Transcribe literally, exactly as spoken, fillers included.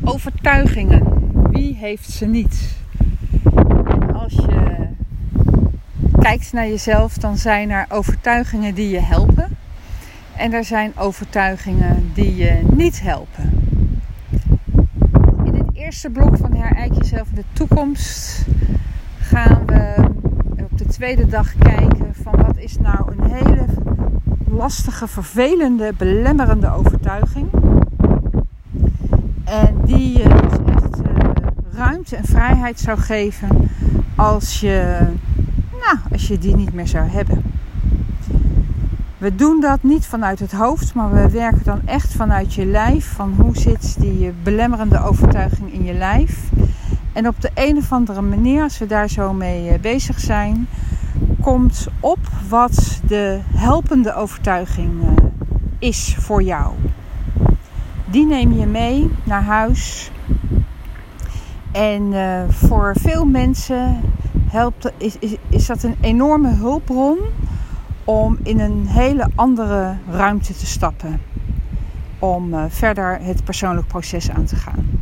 Overtuigingen. Wie heeft ze niet? En als je kijkt naar jezelf, dan zijn er overtuigingen die je helpen. En er zijn overtuigingen die je niet helpen. In het eerste blok van Herijk jezelf in de toekomst gaan we op de tweede dag kijken van wat is nou een hele lastige, vervelende, belemmerende overtuiging. En die je dus echt uh, ruimte en vrijheid zou geven als je, nou, als je die niet meer zou hebben. We doen dat niet vanuit het hoofd, maar we werken dan echt vanuit je lijf. Van hoe zit die belemmerende overtuiging in je lijf. En op de een of andere manier, als we daar zo mee bezig zijn, komt op wat de helpende overtuiging is voor jou. Die neem je mee naar huis. En uh, voor veel mensen helpt, is, is, is dat een enorme hulpbron om in een hele andere ruimte te stappen. Om uh, verder het persoonlijk proces aan te gaan.